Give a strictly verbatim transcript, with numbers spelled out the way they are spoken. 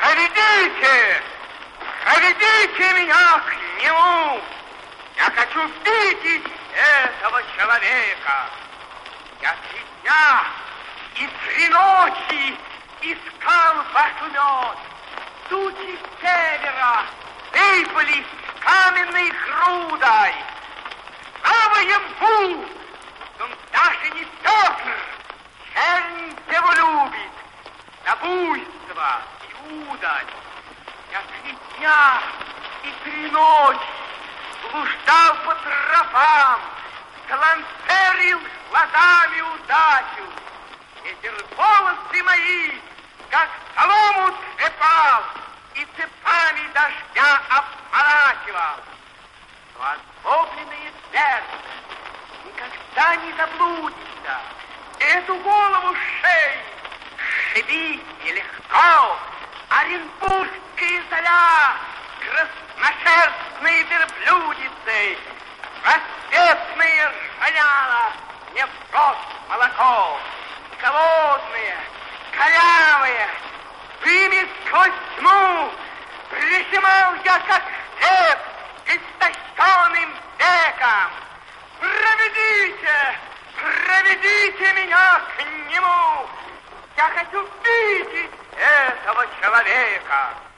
Проведите, проведите меня к нему. Я хочу видеть этого человека. Я три дня и три ночи искал ваш мед. Тучи севера сыпались каменной грудой. Слава ему! Он даже не Петр, чернь его любит, на буйство и удаль. Я три дня и три ночи блуждал по тропам, галантерил глазами удачу. Ветер волосы мои, как солому трепал, и цепами дождя обворачивал. Но озлобленное сердце никогда не заблудится. Эту голову шеи шибить нелегко. Оренбургская заря, красношерстные верблюдицы, рассветные роняла, не просто молоко. Голодные, корявые, ими сквозь тьму прижимал я, как хлеб, истощенным веком. Проведите, проведите меня к нему. Я хочу видеть этого человека.